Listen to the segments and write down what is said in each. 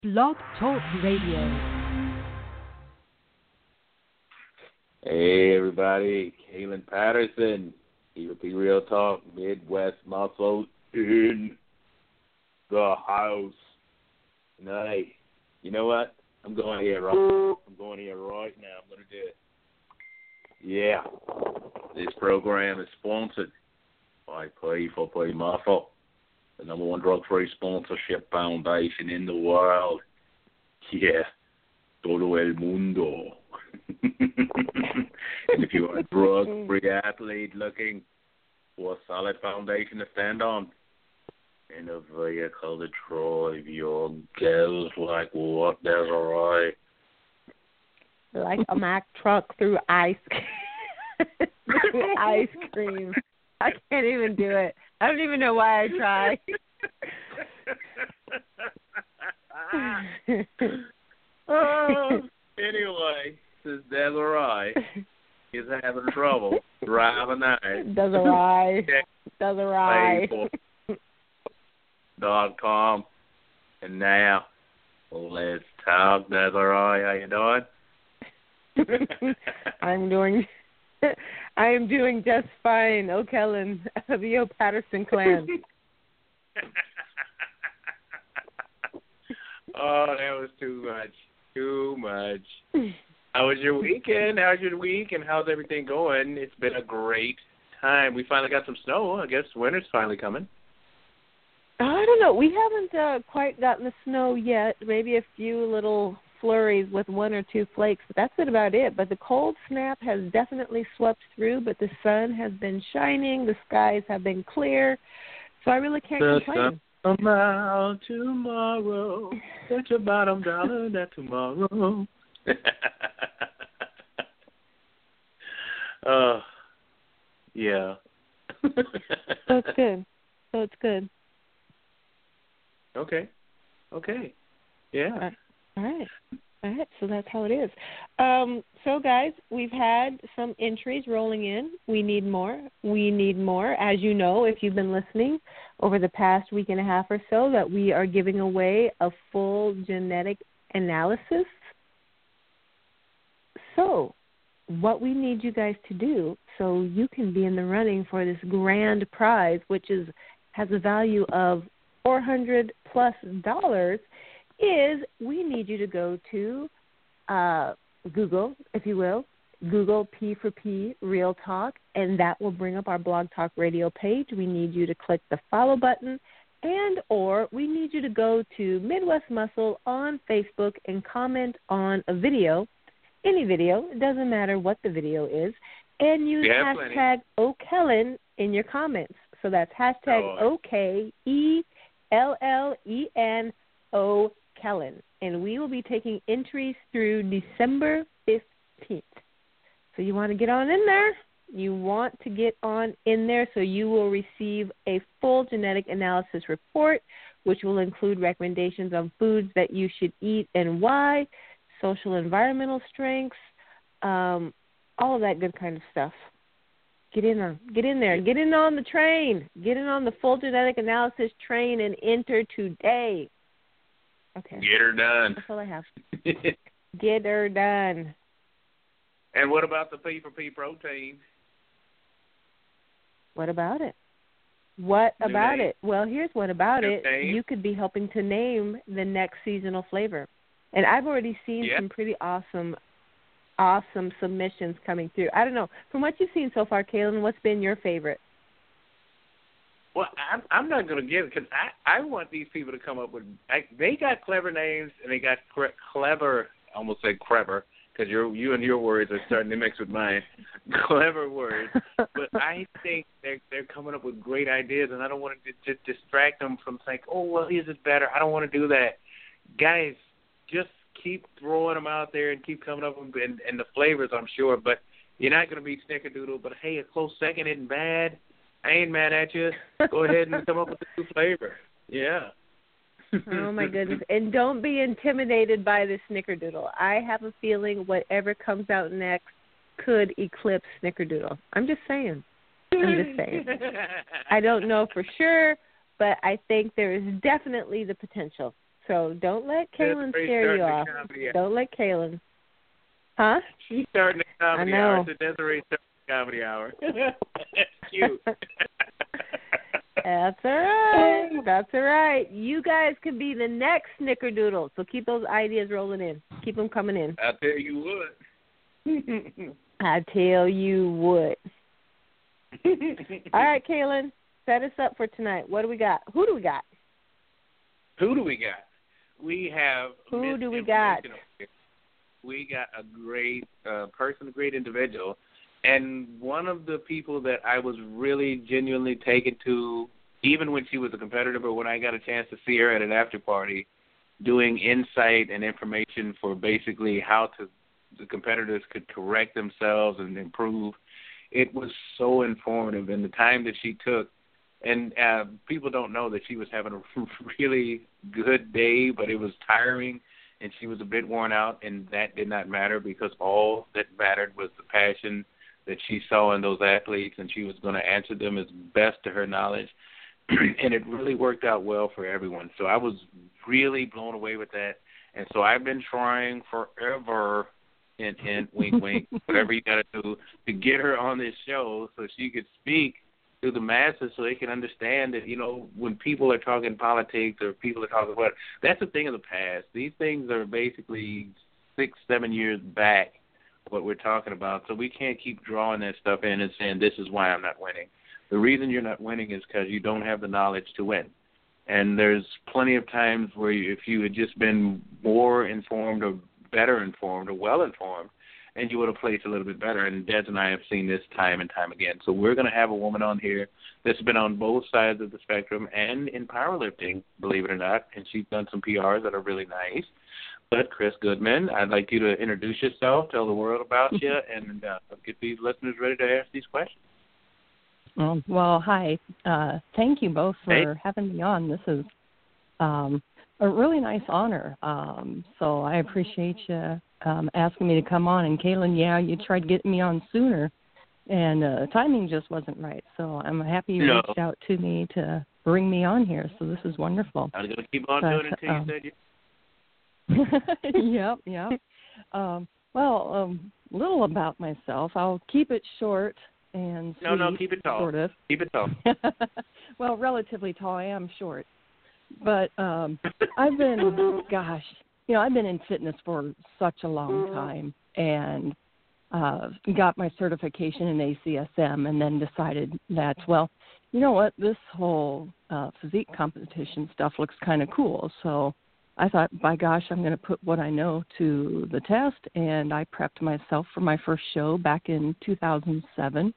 Blog Talk Radio. Hey everybody, Kalen Patterson, EVP Real Talk, Midwest Muscle in the house. Hey, you know what? I'm going here right now. I'm going to do it. Yeah, this program is sponsored by Play for Play Muscle, the number one drug-free sponsorship foundation in the world. Yeah, todo el mundo. And if you are a drug-free athlete looking for a solid foundation to stand on in a vehicle to drive your girls like what, Desiree? Like a Mack truck through ice cream. I can't even do it. I don't even know why I try. Anyway, this Desiree is having trouble driving out. Desiree.com. And now, let's talk, Desiree. How you doing? I am doing just fine. O'Kellen, the O. Patterson clan. Oh, that was too much. How was your weekend? How's your week, and how's everything going? It's been a great time. We finally got some snow. I guess winter's finally coming. I don't know. We haven't quite gotten the snow yet. Maybe a few little flurries with one or two flakes, but that's about it. But the cold snap has definitely swept through, but the sun has been shining. The skies have been clear. So I really can't complain. Come out tomorrow. Set your bottom dollar that tomorrow. Yeah. So it's good. Okay. Yeah. All right. So that's how it is. So, guys, we've had some entries rolling in. We need more. As you know, if you've been listening over the past week and a half or so, that we are giving away a full genetic analysis. So what we need you guys to do so you can be in the running for this grand prize, which has a value of $400+ is we need you to go to Google, if you will, Google P for P Real Talk, and that will bring up our Blog Talk Radio page. We need you to click the follow button, and or we need you to go to Midwest Muscle on Facebook and comment on a video, any video, it doesn't matter what the video is, and use hashtag O'Kellen in your comments. So that's hashtag OKELLEN Kellen, and we will be taking entries through December 15th. So you want to get on in there. You want to get on in there so you will receive a full genetic analysis report, which will include recommendations on foods that you should eat and why, social environmental strengths, all of that good kind of stuff. Get in there. Get in on the train. Get in on the full genetic analysis train and enter today. Okay. Get her done. That's all I have. Get her done. And what about the P for P protein? What about it? Well, here's what about it. You could be helping to name the next seasonal flavor. And I've already seen some pretty awesome submissions coming through. I don't know. From what you've seen so far, Kaylin, what's been your favorite? Well, I'm not going to give it because I want these people to come up with they got clever names and they got clever, I almost say clever, because you and your words are starting to mix with mine, clever words. But I think they're coming up with great ideas, and I don't want to just distract them from saying, oh, well, his is better. I don't want to do that. Guys, just keep throwing them out there and keep coming up with and the flavors, I'm sure. But you're not going to be Snickerdoodle, but, hey, a close second isn't bad. I ain't mad at you. Go ahead and come up with a new flavor. Yeah. Oh, my goodness. And don't be intimidated by the Snickerdoodle. I have a feeling whatever comes out next could eclipse Snickerdoodle. I'm just saying. I don't know for sure, but I think there is definitely the potential. So don't let Kaylin Desiree's scare you off. starting the comedy hour. Don't let Kaylin. Huh? She's starting the comedy I know. hour. So Desiree's starting the comedy hour. Cute. That's all right. That's all right. You guys could be the next Snickerdoodle. So keep those ideas rolling in. Keep them coming in. I tell you what. I tell you what. All right, Kaylin, set us up for tonight. What do we got? Who do we got? Who do we got? We have. Who do we got? We got a great person, a great individual, and one of the people that I was really genuinely taken to, even when she was a competitor, but when I got a chance to see her at an after party, doing insight and information for basically how the competitors could correct themselves and improve. It was so informative, and the time that she took. And people don't know that she was having a really good day, but it was tiring, and she was a bit worn out, and that did not matter because all that mattered was the passion that she saw in those athletes, and she was going to answer them as best to her knowledge. And it really worked out well for everyone. So I was really blown away with that. And so I've been trying forever, and wink, wink, whatever you got to do, to get her on this show so she could speak to the masses so they can understand that, you know, when people are talking politics or people are talking what, that's a thing of the past. These things are basically 6-7 years back, what we're talking about. So we can't keep drawing that stuff in and saying this is why I'm not winning. The reason you're not winning is because you don't have the knowledge to win. And there's plenty of times where if you had just been more informed or better informed or well-informed, and you would have placed a little bit better. And Des and I have seen this time and time again. So we're going to have a woman on here that's been on both sides of the spectrum and in powerlifting, believe it or not, and she's done some PRs that are really nice. But Chris Goodman, I'd like you to introduce yourself, tell the world about you, and get these listeners ready to ask these questions. Well, hi. Thank you both for having me on. This is a really nice honor. So I appreciate you asking me to come on. And Kaylin, yeah, you tried getting me on sooner, and timing just wasn't right. So I'm happy you reached out to me to bring me on here. So this is wonderful. I'm going to keep on doing it until you said you. Yep. Well, little about myself. I'll keep it short and sweet. No, keep it tall. Sort of. Keep it tall. Well, relatively tall. I am short. But I've been, I've been in fitness for such a long time, and got my certification in ACSM, and then decided that, well, you know what, this whole physique competition stuff looks kind of cool. So I thought, by gosh, I'm going to put what I know to the test, and I prepped myself for my first show back in 2007.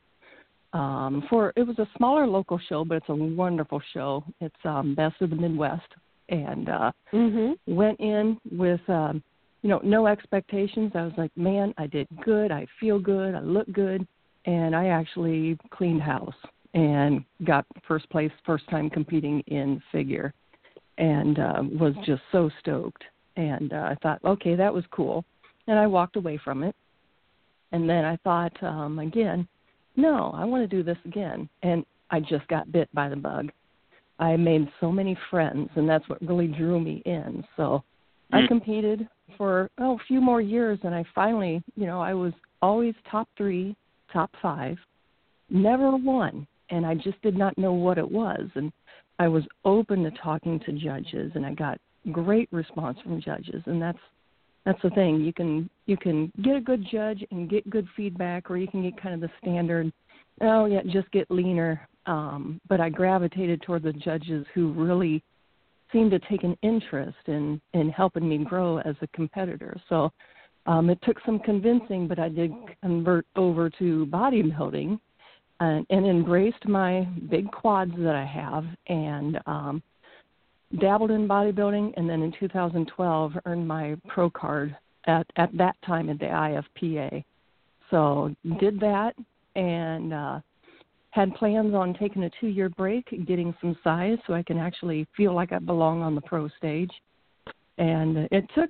It was a smaller local show, but it's a wonderful show. It's Best of the Midwest, and went in with no expectations. I was like, man, I did good. I feel good. I look good, and I actually cleaned house and got first place, first time competing in figure, and was just so stoked. And I thought, okay, that was cool, and I walked away from it. And then I thought again, no, I want to do this again. And I just got bit by the bug. I made so many friends, and that's what really drew me in. So I competed for a few more years, and I finally, I was always top 3, top 5, never won, and I just did not know what it was. And I was open to talking to judges, and I got great response from judges, and that's the thing. You can get a good judge and get good feedback, or you can get kind of the standard, just get leaner. But I gravitated toward the judges who really seemed to take an interest in helping me grow as a competitor. So it took some convincing, but I did convert over to bodybuilding and embraced my big quads that I have, and dabbled in bodybuilding, and then in 2012 earned my pro card at that time at the IFPA. So did that, and had plans on taking a 2-year break, getting some size so I can actually feel like I belong on the pro stage. And it took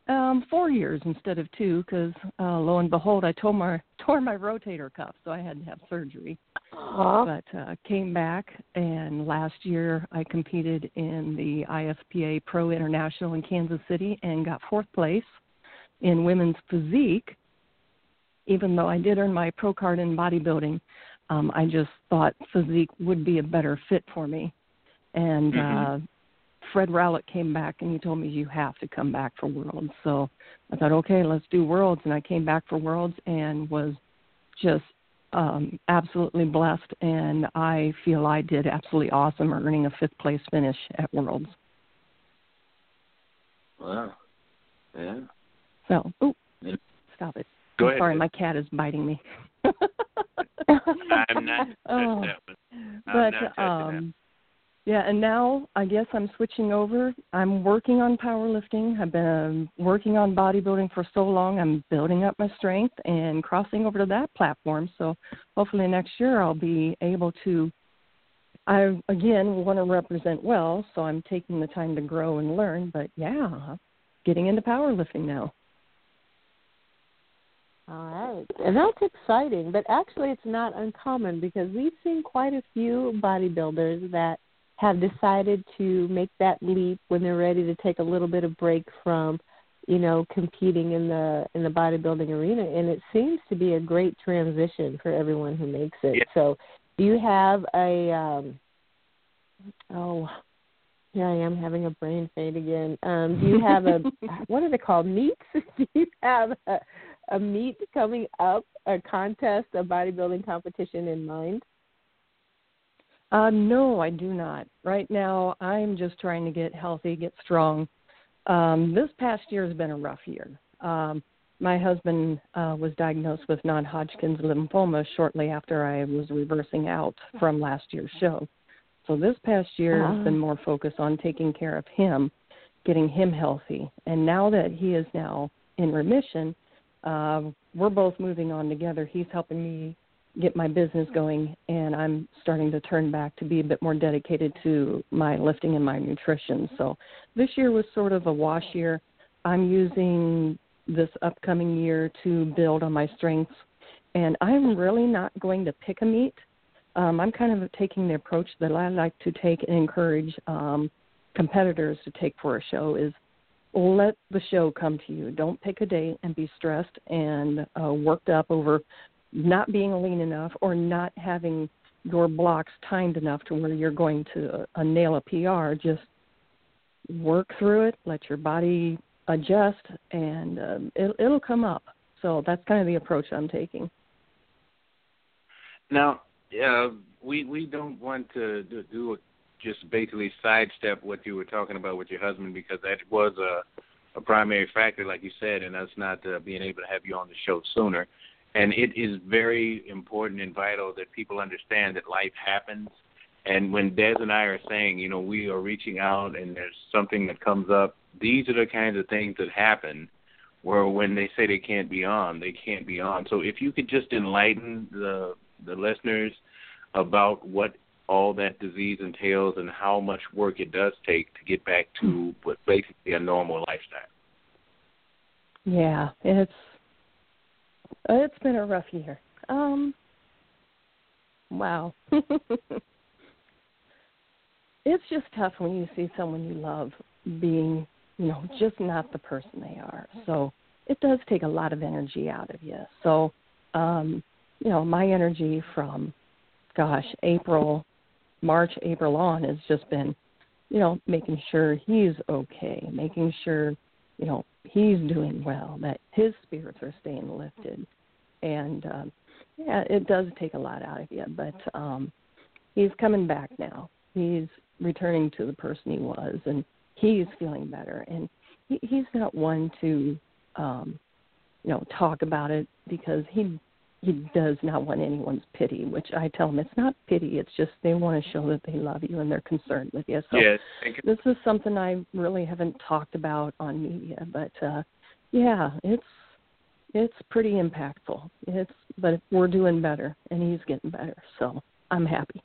4 years instead of 2 because, lo and behold, I tore my rotator cuff, so I had to have surgery. But came back, and last year I competed in the IFPA Pro International in Kansas City and got 4th place in women's physique. Even though I did earn my pro card in bodybuilding, I just thought physique would be a better fit for me. And Fred Rowlett came back, and he told me, you have to come back for Worlds. So I thought, okay, let's do Worlds. And I came back for Worlds and was just absolutely blessed. And I feel I did absolutely awesome, earning a 5th place finish at Worlds. Wow. Yeah. So, stop it. Go I'm ahead. sorry, my cat is biting me. I'm not touching that one. I'm not touching that. Yeah, and now I guess I'm switching over. I'm working on powerlifting. I've been working on bodybuilding for so long. I'm building up my strength and crossing over to that platform. So hopefully next year I'll be able to, I, again, want to represent well, so I'm taking the time to grow and learn. But, yeah, getting into powerlifting now. All right. And that's exciting. But actually it's not uncommon because we've seen quite a few bodybuilders that have decided to make that leap when they're ready to take a little bit of break from, competing in the bodybuilding arena. And it seems to be a great transition for everyone who makes it. Yeah. So do you have a, here I am having a brain fade again. Do you have a, what are they called, meets? Do you have a meet coming up, a contest, a bodybuilding competition in mind? No, I do not. Right now, I'm just trying to get healthy, get strong. This past year has been a rough year. My husband was diagnosed with non-Hodgkin's lymphoma shortly after I was reversing out from last year's show. So this past year has been more focused on taking care of him, getting him healthy. And now that he is now in remission, we're both moving on together. He's helping me get my business going, and I'm starting to turn back to be a bit more dedicated to my lifting and my nutrition. So this year was sort of a wash year. I'm using this upcoming year to build on my strengths, and I'm really not going to pick a meet. I'm kind of taking the approach that I like to take and encourage competitors to take for a show is let the show come to you. Don't pick a date and be stressed and worked up over not being lean enough or not having your blocks timed enough to where you're going to nail a PR. Just work through it, let your body adjust, and it'll come up. So that's kind of the approach I'm taking. Now, we don't want to do just basically sidestep what you were talking about with your husband because that was a primary factor, like you said, in us not being able to have you on the show sooner. And it is very important and vital that people understand that life happens. And when Des and I are saying, we are reaching out and there's something that comes up, these are the kinds of things that happen where when they say they can't be on, they can't be on. So if you could just enlighten the listeners about what all that disease entails and how much work it does take to get back to what basically a normal lifestyle. Yeah, it's been a rough year. Wow. It's just tough when you see someone you love being, just not the person they are. So it does take a lot of energy out of you. So, my energy from, March, April on has just been, making sure he's okay, making sure, he's doing well, that his spirits are staying lifted. And, it does take a lot out of you, but he's coming back now. He's returning to the person he was, and he's feeling better. And he's not one to, talk about it because he does not want anyone's pity, which I tell him it's not pity. It's just they want to show that they love you and they're concerned with you. So yes. This is something I really haven't talked about on media, but, it's pretty impactful. But we're doing better, and he's getting better, so I'm happy.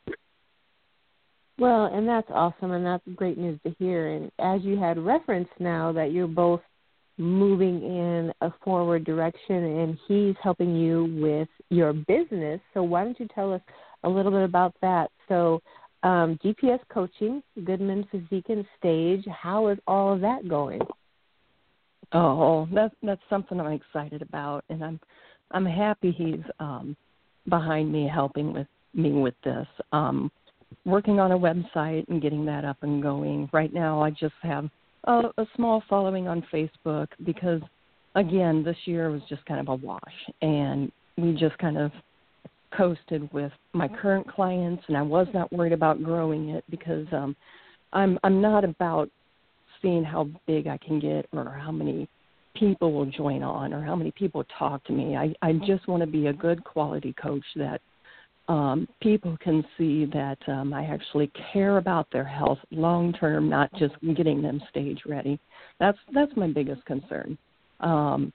Well, and that's awesome, and that's great news to hear. And as you had referenced now that you're both moving in a forward direction, and he's helping you with your business. So why don't you tell us a little bit about that? So GPS coaching, Goodman Physique and Stage, how is all of that going? Oh, that's something I'm excited about, and I'm happy he's behind me, helping with this. Working on a website and getting that up and going. Right now, I just have a small following on Facebook because, again, this year was just kind of a wash, and we just kind of coasted with my current clients, and I was not worried about growing it because I'm not about seeing how big I can get or how many people will join on or how many people talk to me. I just want to be a good quality coach that people can see that I actually care about their health long term, not just getting them stage ready. That's my biggest concern. And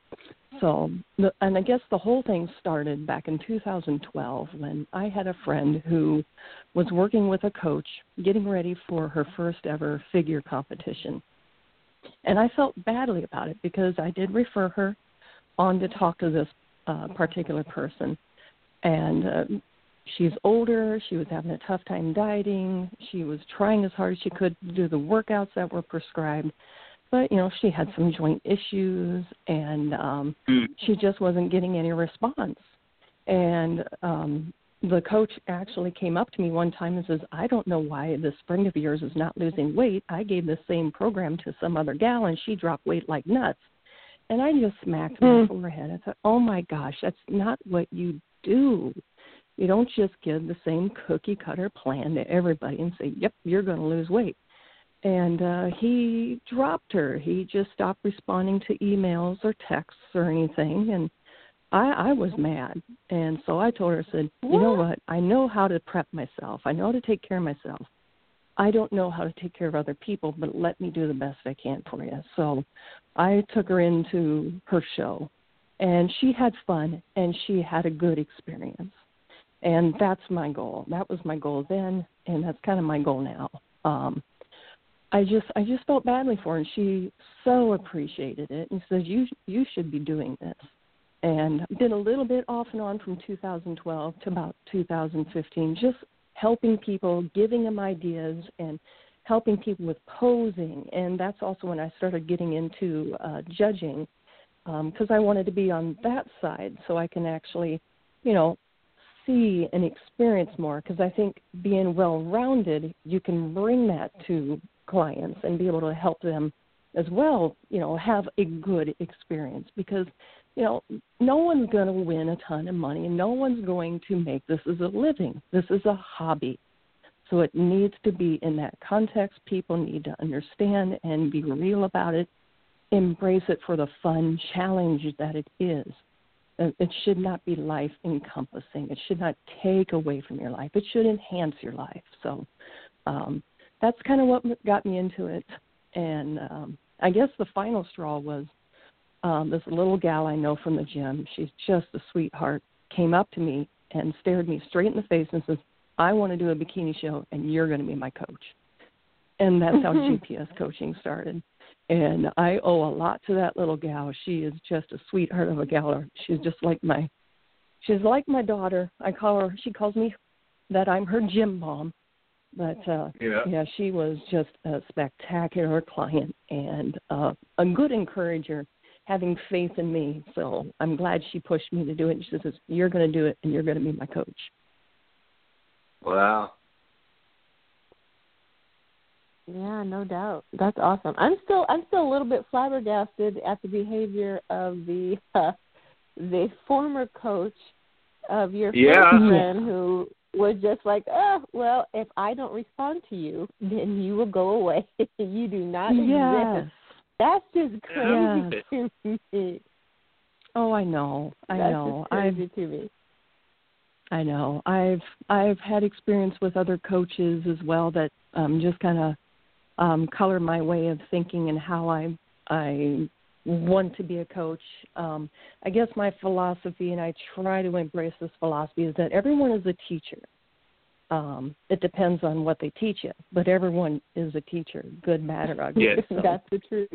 I guess the whole thing started back in 2012 when I had a friend who was working with a coach getting ready for her first ever figure competition. And I felt badly about it because I did refer her on to talk to this particular person. And she's older. She was having a tough time dieting. She was trying as hard as she could to do the workouts that were prescribed. But, she had some joint issues, and she just wasn't getting any response. And the coach actually came up to me one time and says, I don't know why this friend of yours is not losing weight. I gave the same program to some other gal, and she dropped weight like nuts. And I just smacked my forehead. I thought, oh, my gosh, that's not what you do. You don't just give the same cookie-cutter plan to everybody and say, yep, you're going to lose weight. And he dropped her. He just stopped responding to emails or texts or anything, and I was mad. And so I told her, I said, you know what? I know how to prep myself. I know how to take care of myself. I don't know how to take care of other people, but let me do the best I can for you. So I took her into her show, and she had fun, and she had a good experience. And that's my goal. That was my goal then, and that's kind of my goal now. I just felt badly for her, and she so appreciated it and said, you should be doing this. And did a little bit off and on from 2012 to about 2015, just helping people, giving them ideas, and helping people with posing. And that's also when I started getting into judging, because I wanted to be on that side so I can actually, see and experience more, because I think being well-rounded, you can bring that to clients and be able to help them as well, have a good experience, because, no one's going to win a ton of money, and no one's going to make this as a living. This is a hobby. So it needs to be in that context. People need to understand and be real about it, embrace it for the fun challenge that it is. It should not be life-encompassing. It should not take away from your life. It should enhance your life. So that's kind of what got me into it. And I guess the final straw was this little gal I know from the gym. She's just a sweetheart. Came up to me and stared me straight in the face and says, I want to do a bikini show, and you're going to be my coach. And that's how GPS coaching started. And I owe a lot to that little gal. She is just a sweetheart of a gal. She's just like she's like my daughter. She calls me that I'm her gym mom. But, yeah, she was just a spectacular client and a good encourager, having faith in me. So I'm glad she pushed me to do it. And she says, you're going to do it, and you're going to be my coach. Wow. Yeah, no doubt. That's awesome. I'm still a little bit flabbergasted at the behavior of the former coach of your friend who was just like, well, if I don't respond to you, then you will go away. You do not exist. That's just crazy to me. Oh, I know. That's just crazy to me. I know. I've had experience with other coaches as well that just kind of color my way of thinking and how I want to be a coach. I guess my philosophy, and I try to embrace this philosophy, is that everyone is a teacher. It depends on what they teach you, but everyone is a teacher, good, bad, or ugly. Yes. So, that's the truth.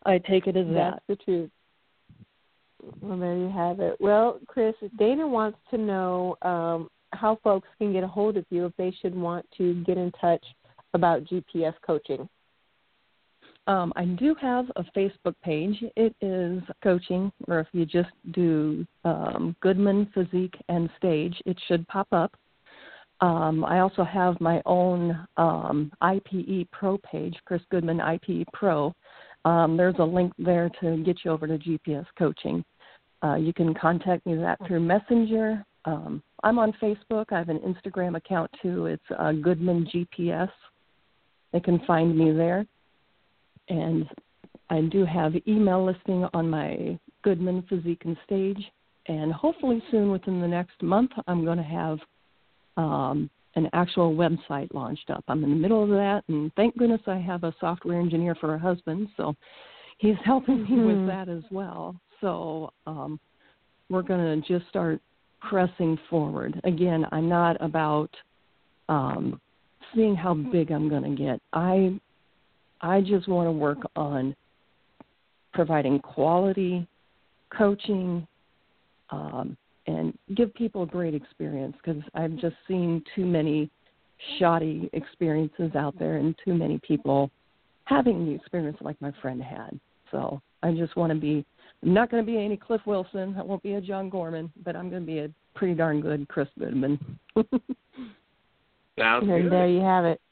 I take it as That's that. the truth. Well, there you have it. Well, Chris, Dana wants to know how folks can get a hold of you if they should want to get in touch about GPS coaching. I do have a Facebook page. It is coaching, or if you just do Goodman Physique and Stage, it should pop up. I also have my own IPE Pro page, Chris Goodman IPE Pro. There's a link there to get you over to GPS coaching. You can contact me that through Messenger. I'm on Facebook. I have an Instagram account too. It's Goodman GPS. They can find me there. And I do have email listing on my Goodman Physique and Stage. And hopefully soon, within the next month, I'm going to have an actual website launched up. I'm in the middle of that, and thank goodness I have a software engineer for a husband, so he's helping me with that as well. So we're going to just start pressing forward. Again, I'm not about seeing how big I'm going to get. I just want to work on providing quality coaching and give people a great experience, because I've just seen too many shoddy experiences out there and too many people having the experience like my friend had. So I just want to be, I'm not going to be any Cliff Wilson. I won't be a John Gorman, but I'm going to be a pretty darn good Chris Goodman. Sounds And good. there you have it.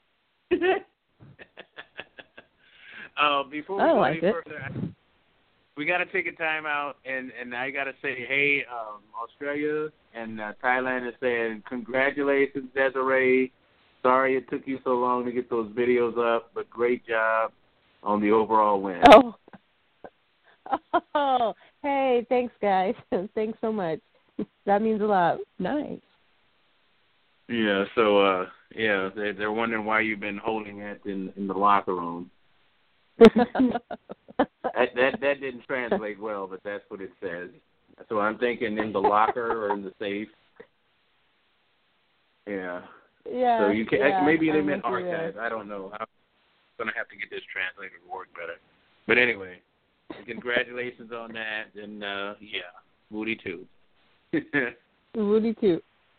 Before we I go like any it. further, we got to take a time out, and I got to say, hey, Australia and Thailand is saying congratulations, Desiree. Sorry it took you so long to get those videos up, but great job on the overall win. Oh, hey, thanks, guys. Thanks so much. That means a lot. Nice. Yeah, so, they're wondering why you've been holding it in the locker room. That didn't translate well, but that's what it says. So I'm thinking in the locker or in the safe. Yeah. Yeah. So you can maybe they I'm meant with you archive. I don't know. I'm gonna have to get this translated to work better. But anyway, congratulations on that, and Woody too. Woody too.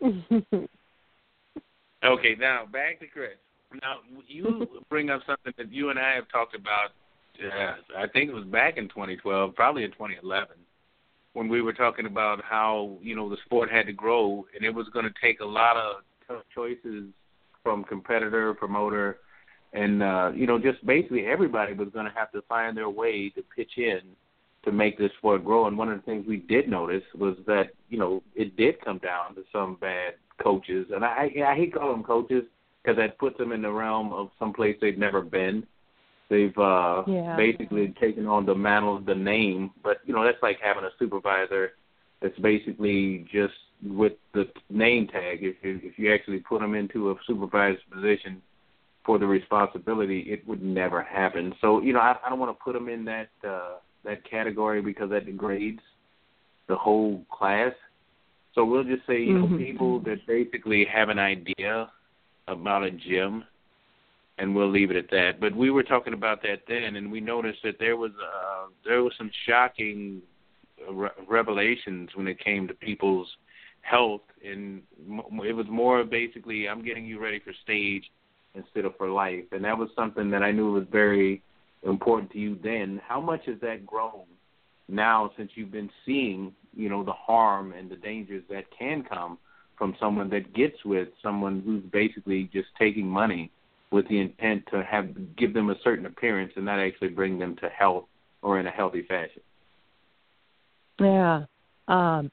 Okay, now back to Chris. Now you bring up something that you and I have talked about. I think it was back in 2012, probably in 2011, when we were talking about how, the sport had to grow, and it was going to take a lot of tough choices from competitor, promoter, and, just basically everybody was going to have to find their way to pitch in to make this sport grow. And one of the things we did notice was that, it did come down to some bad coaches. And I hate calling them coaches because that puts them in the realm of someplace they've never been. They've basically taken on the mantle of the name, but, that's like having a supervisor that's basically just with the name tag. If you actually put them into a supervisor position for the responsibility, it would never happen. So, I don't want to put them in that category because that degrades the whole class. So we'll just say, people that basically have an idea about a gym, and we'll leave it at that. But we were talking about that then, and we noticed that there was some shocking revelations when it came to people's health, and it was more basically, I'm getting you ready for stage instead of for life. And that was something that I knew was very important to you then. How much has that grown now since you've been seeing, the harm and the dangers that can come from someone that gets with someone who's basically just taking money with the intent to give them a certain appearance and not actually bring them to health or in a healthy fashion? Yeah. I'm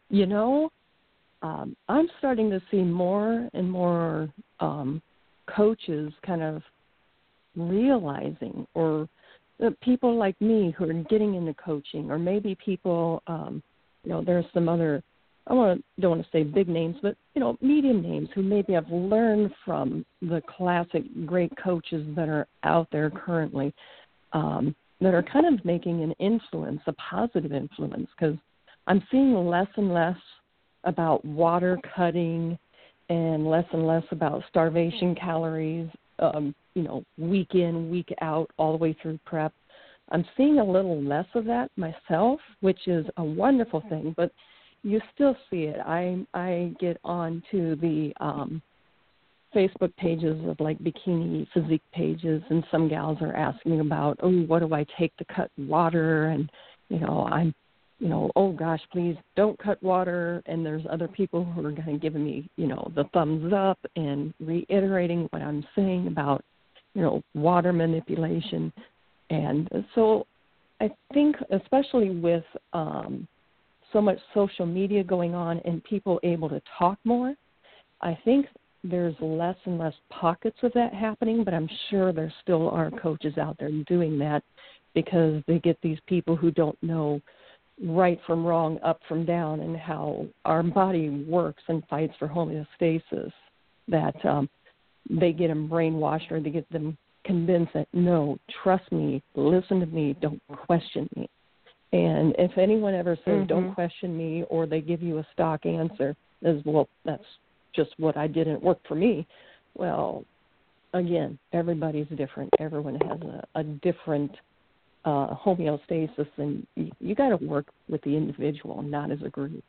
starting to see more and more coaches kind of realizing, or people like me who are getting into coaching, or maybe people, there's some other, don't want to say big names, but, medium names who maybe have learned from the classic great coaches that are out there currently, that are kind of making an influence, a positive influence, because I'm seeing less and less about water cutting and less about starvation calories, week in, week out, all the way through prep. I'm seeing a little less of that myself, which is a wonderful thing, but you still see it. I get on to the Facebook pages of like bikini physique pages, and some gals are asking about, oh, what do I take to cut water? And, oh gosh, please don't cut water. And there's other people who are kind of giving me, the thumbs up and reiterating what I'm saying about, water manipulation. And so I think, especially with so much social media going on and people able to talk more, I think there's less and less pockets of that happening, but I'm sure there still are coaches out there doing that because they get these people who don't know right from wrong, up from down, and how our body works and fights for homeostasis, that they get them brainwashed or they get them convinced that, no, trust me, listen to me, don't question me. And if anyone ever says, don't question me, or they give you a stock answer as, well, that's just what I did and it worked for me. Well, again, everybody's different. Everyone has a different homeostasis, and you got to work with the individual, not as a group.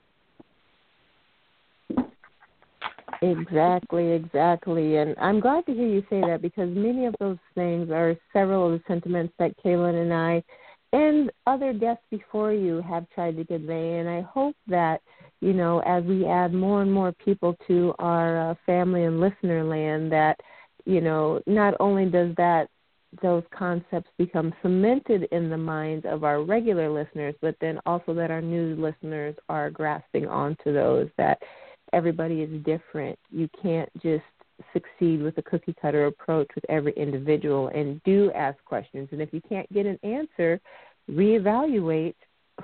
Exactly. And I'm glad to hear you say that, because many of those things are several of the sentiments that Kaylin and I and other guests before you have tried to convey. And I hope that, as we add more and more people to our family and listener land, that, not only does those concepts become cemented in the minds of our regular listeners, but then also that our new listeners are grasping onto those, that everybody is different. You can't just succeed with a cookie-cutter approach with every individual, and do ask questions. And if you can't get an answer, reevaluate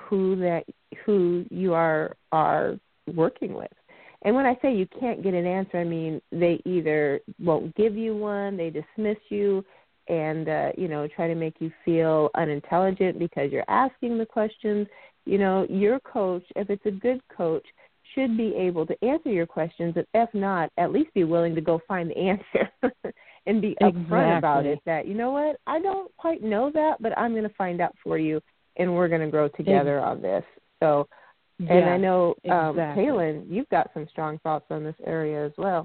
who you are working with. And when I say you can't get an answer, I mean they either won't give you one, they dismiss you, and try to make you feel unintelligent because you're asking the questions. Your coach, if it's a good coach, should be able to answer your questions, and if not, at least be willing to go find the answer and be upfront about it, that, you know what, I don't quite know that, but I'm going to find out for you, and we're going to grow together on this. So, and I know, Kaylin, you've got some strong thoughts on this area as well.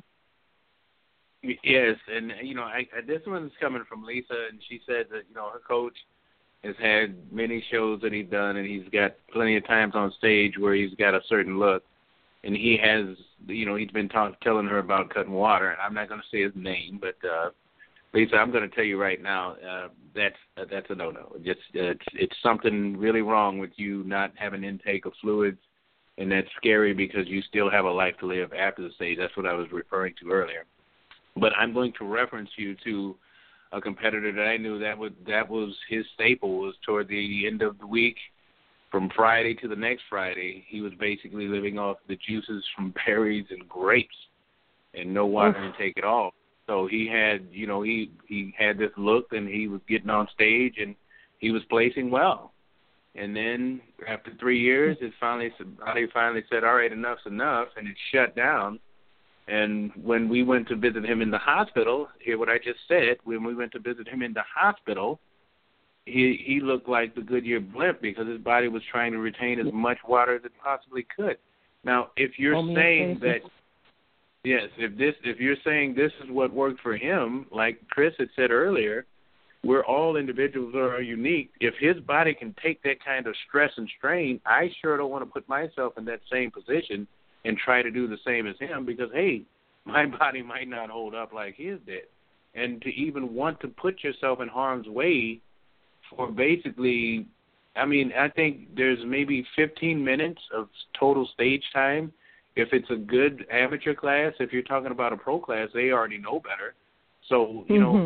Yes, and, this one's coming from Lisa, and she said that, her coach has had many shows that he's done, and he's got plenty of times on stage where he's got a certain look. And he has, he's been telling her about cutting water. And I'm not going to say his name, but Lisa, I'm going to tell you right now, that's a no-no. It's something really wrong with you not having intake of fluids, and that's scary because you still have a life to live after the stage. That's what I was referring to earlier. But I'm going to reference you to a competitor that I knew that was his staple, was toward the end of the week. From Friday to the next Friday, he was basically living off the juices from berries and grapes and no water intake at all. So he had, he had this look, and he was getting on stage, and he was placing well. And then after 3 years, his body finally said, all right, enough's enough, and it shut down. And when we went to visit him in the hospital, hear what I just said, when we went to visit him in the hospital, he looked like the Goodyear blimp because his body was trying to retain as much water as it possibly could. Now, if you're saying that, yes, if you're saying this is what worked for him, like Chris had said earlier, we're all individuals that are unique. If his body can take that kind of stress and strain, I sure don't want to put myself in that same position and try to do the same as him because, hey, my body might not hold up like his did. And to even want to put yourself in harm's way for basically, I think there's maybe 15 minutes of total stage time. If it's a good amateur class, if you're talking about a pro class, they already know better. So,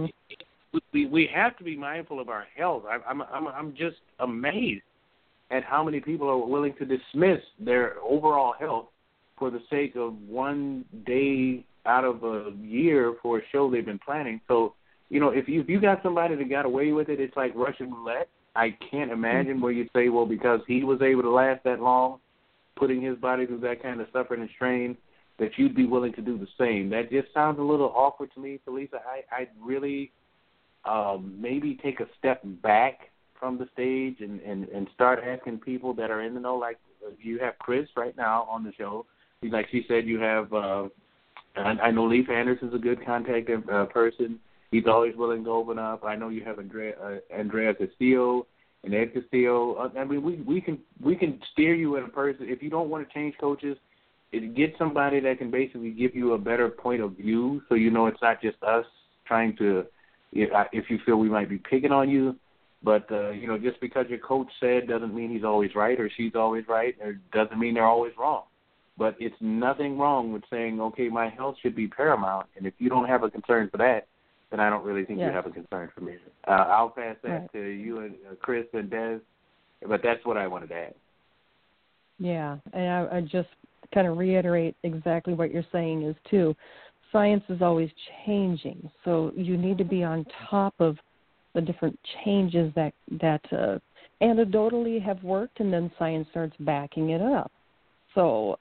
we have to be mindful of our health. I'm just amazed at how many people are willing to dismiss their overall health for the sake of one day out of a year for a show they've been planning. So, if you got somebody that got away with it, it's like Russian roulette. I can't imagine where you say, well, because he was able to last that long, putting his body through that kind of suffering and strain, that you'd be willing to do the same. That just sounds a little awkward to me, Felisa. I'd really maybe take a step back from the stage and start asking people that are in the know. Like you have Chris right now on the show. Like she said, you have. I know Leif Anderson's a good contact person. He's always willing to open up. I know you have Andrea Castillo and Ed Castillo. I mean, we can steer you at a person. If you don't want to change coaches, get somebody that can basically give you a better point of view, so you know it's not just us trying to. If you feel we might be picking on you, but just because your coach said doesn't mean he's always right or she's always right, or doesn't mean they're always wrong. But it's nothing wrong with saying, okay, my health should be paramount, and if you don't have a concern for that, then I don't really think you have a concern for me. I'll pass that to you and Chris and Des, but that's what I wanted to add. Yeah, and I just kind of reiterate exactly what you're saying is, too, science is always changing, so you need to be on top of the different changes that anecdotally have worked, and then science starts backing it up. So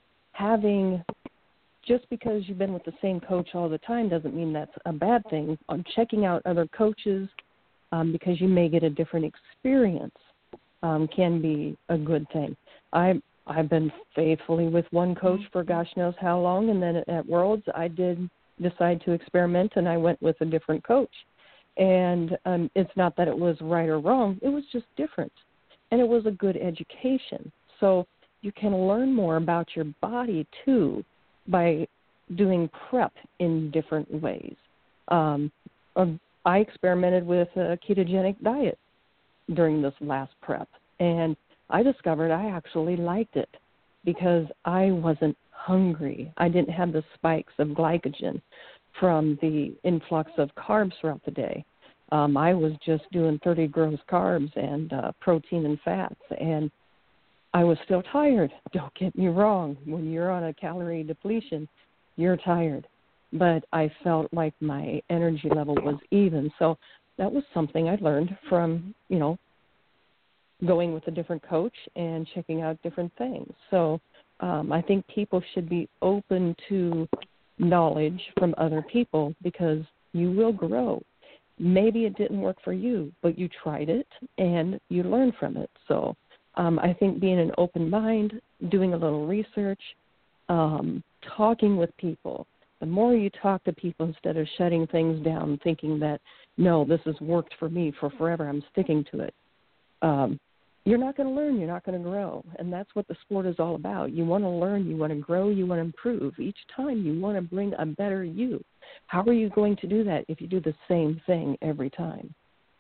just because you've been with the same coach all the time doesn't mean that's a bad thing. Checking out other coaches because you may get a different experience can be a good thing. I've been faithfully with one coach for gosh knows how long, and then at Worlds I did decide to experiment, and I went with a different coach. And it's not that it was right or wrong. It was just different, and it was a good education. So you can learn more about your body, too, by doing prep in different ways. I experimented with a ketogenic diet during this last prep, and I discovered I actually liked it because I wasn't hungry. I didn't have the spikes of glycogen from the influx of carbs throughout the day. I was just doing 30 gross carbs and protein and fats, and I was still tired. Don't get me wrong. When you're on a calorie depletion, you're tired. But I felt like my energy level was even. So that was something I learned from, going with a different coach and checking out different things. So I think people should be open to knowledge from other people because you will grow. Maybe it didn't work for you, but you tried it and you learned from it. So I think being an open mind, doing a little research, talking with people. The more you talk to people instead of shutting things down, thinking that, no, this has worked for me for forever, I'm sticking to it, you're not going to learn, you're not going to grow. And that's what the sport is all about. You want to learn, you want to grow, you want to improve. Each time you want to bring a better you. How are you going to do that if you do the same thing every time?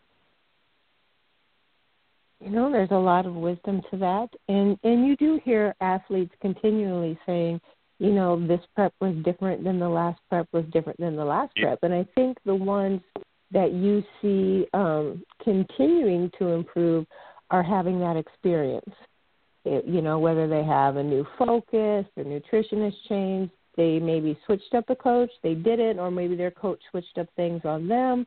There's a lot of wisdom to that. And you do hear athletes continually saying, this prep was different than the last prep was different than the last prep. And I think the ones that you see continuing to improve are having that experience. Whether they have a new focus, their nutrition has changed, they maybe switched up the coach, they didn't, or maybe their coach switched up things on them.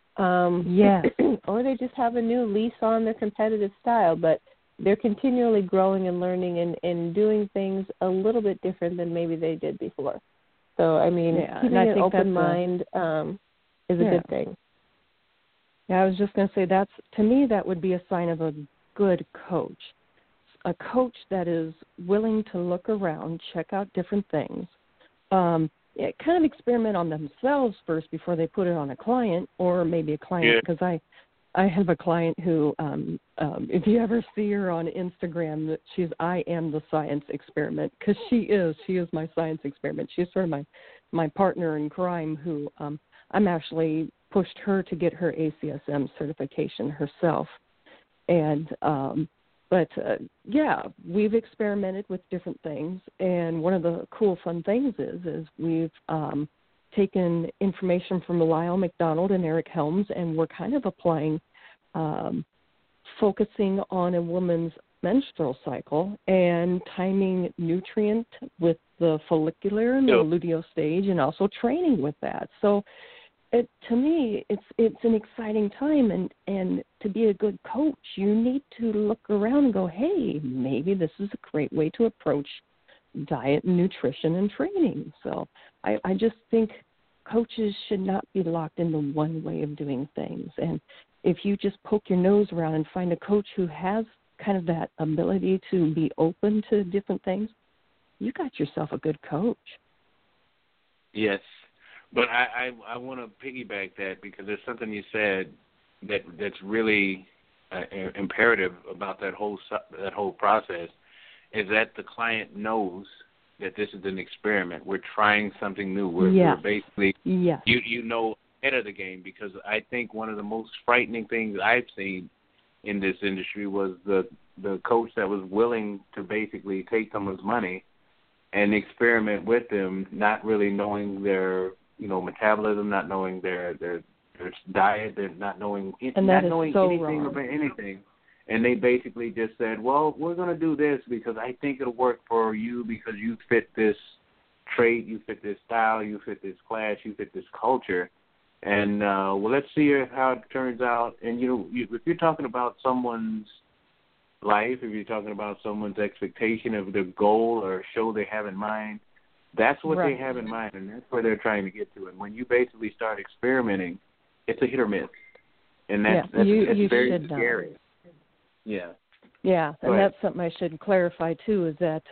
Or they just have a new lease on their competitive style, but they're continually growing and learning and doing things a little bit different than maybe they did before. So, keeping an open mind is a good thing. Yeah, I was just going to say to me, that would be a sign of a good coach. A coach that is willing to look around, check out different things, kind of experiment on themselves first before they put it on a client or maybe a client, because I have a client who, if you ever see her on Instagram, I am the science experiment, because she is my science experiment. She's sort of my partner in crime who I'm actually pushed her to get her ACSM certification herself. And we've experimented with different things, and one of the cool, fun things is we've taken information from Lyle McDonald and Eric Helms, and we're kind of applying, focusing on a woman's menstrual cycle and timing nutrient with the follicular and the luteal stage, and also training with that. So to me, it's an exciting time, and to be a good coach, you need to look around and go, hey, maybe this is a great way to approach diet and nutrition and training. So I just think coaches should not be locked into one way of doing things. And if you just poke your nose around and find a coach who has kind of that ability to be open to different things, you got yourself a good coach. Yes, but I want to piggyback that because there's something you said that's really imperative about that whole process, is that the client knows that this is an experiment. We're trying something new. We're basically, you know, ahead of the game, because I think one of the most frightening things I've seen in this industry was the coach that was willing to basically take someone's money and experiment with them, not really knowing their, you know, metabolism, not knowing their diet, they're not knowing anything about anything. And they basically just said, well, we're going to do this because I think it'll work for you because you fit this trait, you fit this style, you fit this class, you fit this culture. And, well, let's see how it turns out. And, you know, if you're talking about someone's life, if you're talking about someone's expectation of the goal or show they have in mind, that's what they have in mind, and that's where they're trying to get to. And when you basically start experimenting, it's a hit or miss. And that's very scary. Yeah. Yeah, and that's something I should clarify too, is that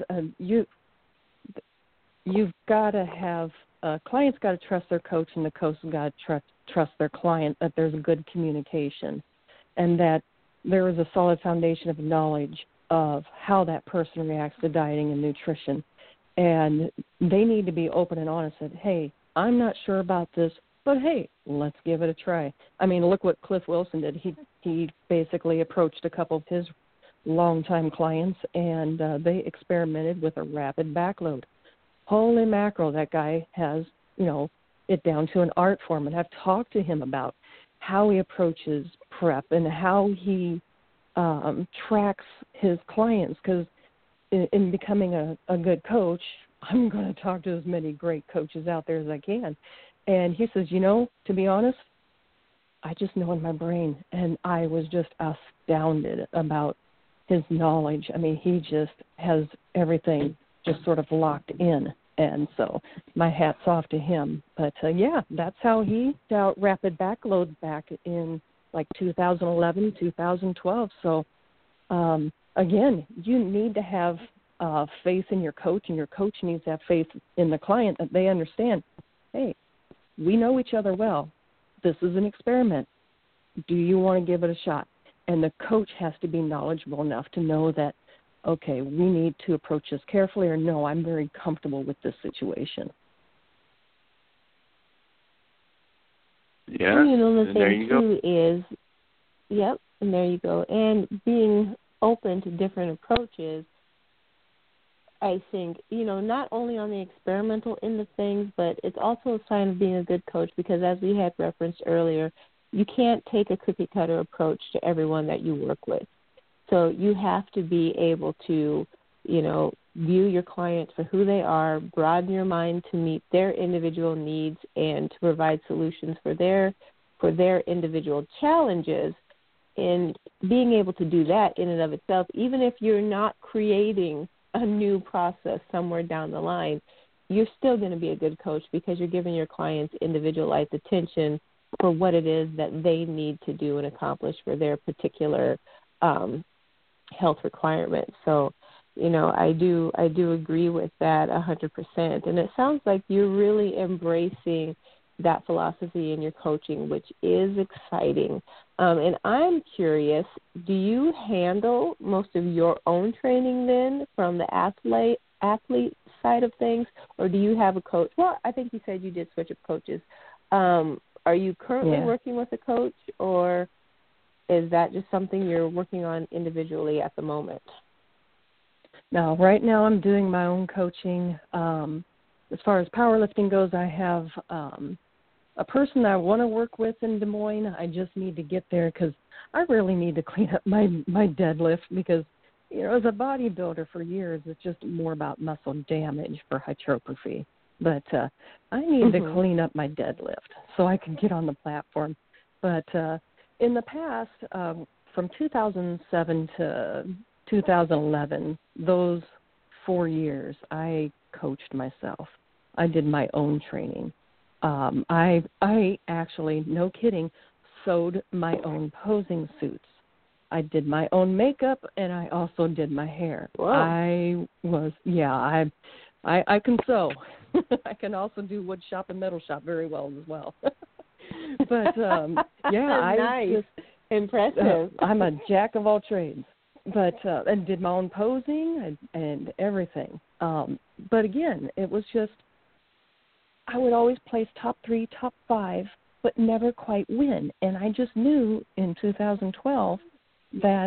you've got to have clients got to trust their coach, and the coach has got to trust their client, that there's a good communication, and that there is a solid foundation of knowledge of how that person reacts to dieting and nutrition. And they need to be open and honest that, hey, I'm not sure about this, but hey, let's give it a try. I mean, look what Cliff Wilson did. He basically approached a couple of his longtime clients, and they experimented with a rapid backload. Holy mackerel, that guy has, you know, it down to an art form. And I've talked to him about how he approaches prep and how he tracks his clients, because in becoming a good coach, I'm going to talk to as many great coaches out there as I can. And he says, you know, to be honest, I just know in my brain. And I was just astounded about his knowledge. I mean, he just has everything just sort of locked in. And so my hat's off to him. But, that's how he dealt rapid backload back in like 2011, 2012. So, again, you need to have faith in your coach, and your coach needs to have faith in the client, that they understand, hey, we know each other well. This is an experiment. Do you want to give it a shot? And the coach has to be knowledgeable enough to know that, okay, we need to approach this carefully, or no, I'm very comfortable with this situation. Yeah, and, you know, the and thing there you too go. is, and there you go. And being open to different approaches, I think, you know, not only on the experimental end of things, but it's also a sign of being a good coach, because as we had referenced earlier, you can't take a cookie-cutter approach to everyone that you work with. So you have to be able to, you know, view your clients for who they are, broaden your mind to meet their individual needs and to provide solutions for their individual challenges. And being able to do that in and of itself, even if you're not creating a new process somewhere down the line, you're still going to be a good coach, because you're giving your clients individualized attention for what it is that they need to do and accomplish for their particular health requirements. So, you know, I do agree with that 100%. And it sounds like you're really embracing that philosophy in your coaching, which is exciting. And I'm curious, do you handle most of your own training then from the athlete side of things, or do you have a coach? Well, I think you said you did switch up coaches. Are you currently working with a coach, or is that just something you're working on individually at the moment? No, right now I'm doing my own coaching. As far as powerlifting goes, I have a person I want to work with in Des Moines. I just need to get there, because I really need to clean up my deadlift, because, you know, as a bodybuilder for years, it's just more about muscle damage for hypertrophy. But I need to clean up my deadlift so I can get on the platform. But in the past, from 2007 to 2011, those 4 years, I coached myself. I did my own training. I actually, no kidding, sewed my own posing suits. I did my own makeup, and I also did my hair. Whoa. I can sew. I can also do wood shop and metal shop very well as well. But yeah, nice. Impressive. I'm a jack of all trades. But and did my own posing and everything. But again, it was just I would always place top 3, top 5, but never quite win. And I just knew in 2012 that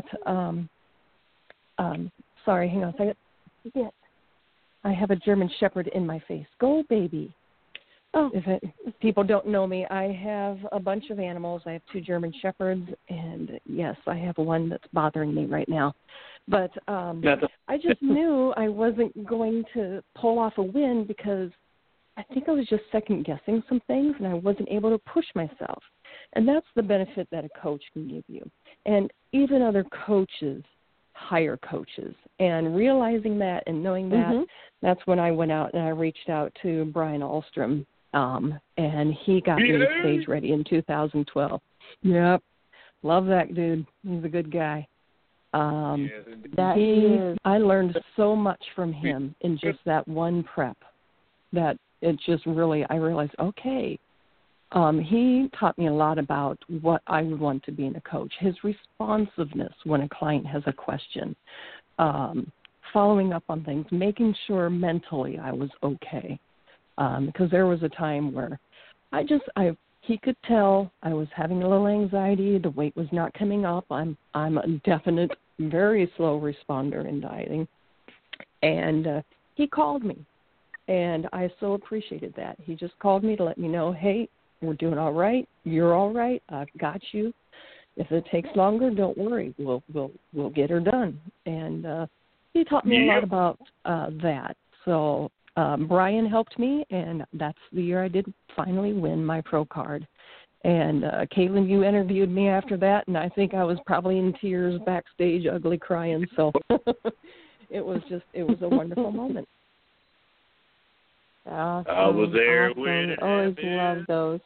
sorry, hang on a second. Yeah. I have a German Shepherd in my face. Go, baby. Oh, if people don't know me, I have a bunch of animals. I have 2 German Shepherds, and yes, I have one that's bothering me right now. But I just knew I wasn't going to pull off a win because I think I was just second-guessing some things, and I wasn't able to push myself. And that's the benefit that a coach can give you. And even other coaches hire coaches. And realizing that and knowing that, that's when I went out and I reached out to Brian Ahlstrom, and he got me stage ready in 2012. Yep. Love that dude. He's a good guy. I learned so much from him in just that one prep that it just really, I realized, okay, he taught me a lot about what I would want to be in a coach, his responsiveness when a client has a question, following up on things, making sure mentally I was okay. Because there was a time where he could tell I was having a little anxiety, the weight was not coming up. I'm a definite, very slow responder in dieting. And he called me, and I so appreciated that. He just called me to let me know, hey, we're doing all right. You're all right. I've got you. If it takes longer, don't worry. We'll get her done. And he taught me a lot about that. So Brian helped me, and that's the year I did finally win my pro card. And Caitlin, you interviewed me after that, and I think I was probably in tears backstage, ugly crying. So it was a wonderful moment. Awesome. I was there awesome. when it Always happened. love those.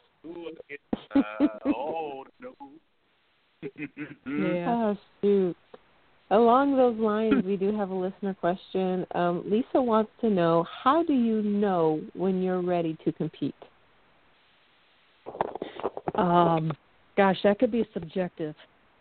Oh, no. Yeah. Oh, shoot. Along those lines, we do have a listener question. Lisa wants to know, how do you know when you're ready to compete? Gosh, that could be subjective.